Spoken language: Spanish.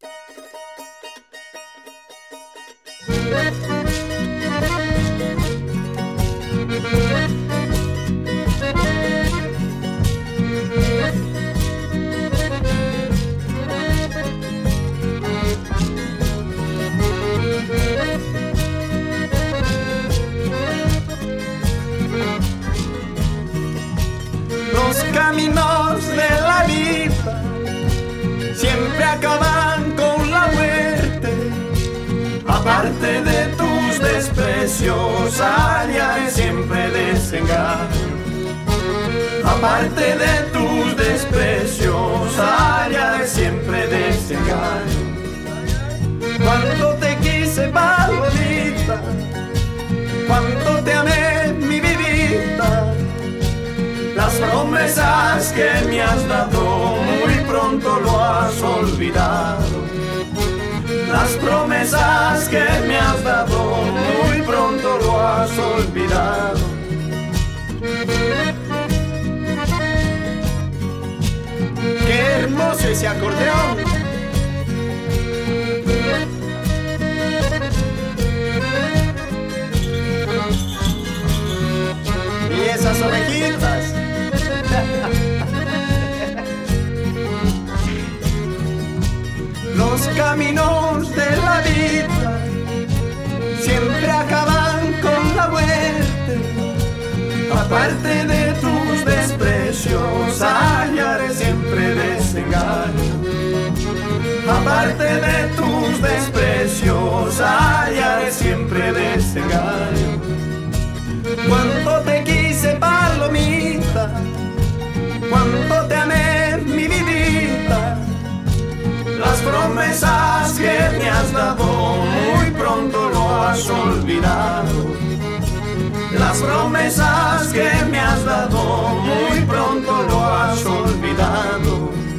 Los caminos de la vida siempre acaban con la muerte. Aparte de tus desprecios, hallaré siempre desengaño. Aparte de tus desprecios, hallaré siempre desengaño. Cuánto te quise, palomita, cuánto te amé, mi vidita. Las promesas que me has dado muy pronto lo has olvidado. Las promesas que me has dado muy pronto lo has olvidado. Qué hermoso ese acordeón. Y esas orejitas. Los caminos de la vida siempre acaban con la muerte. Aparte de tus desprecios, hallaré siempre desengaño. Aparte de tus desprecios, hallaré siempre desengaño. Cuánto te quise, palomita, cuánto te amé, mi vidita. Las promesas que me has dado muy pronto lo has olvidado. Las promesas que me has dado muy pronto lo has olvidado.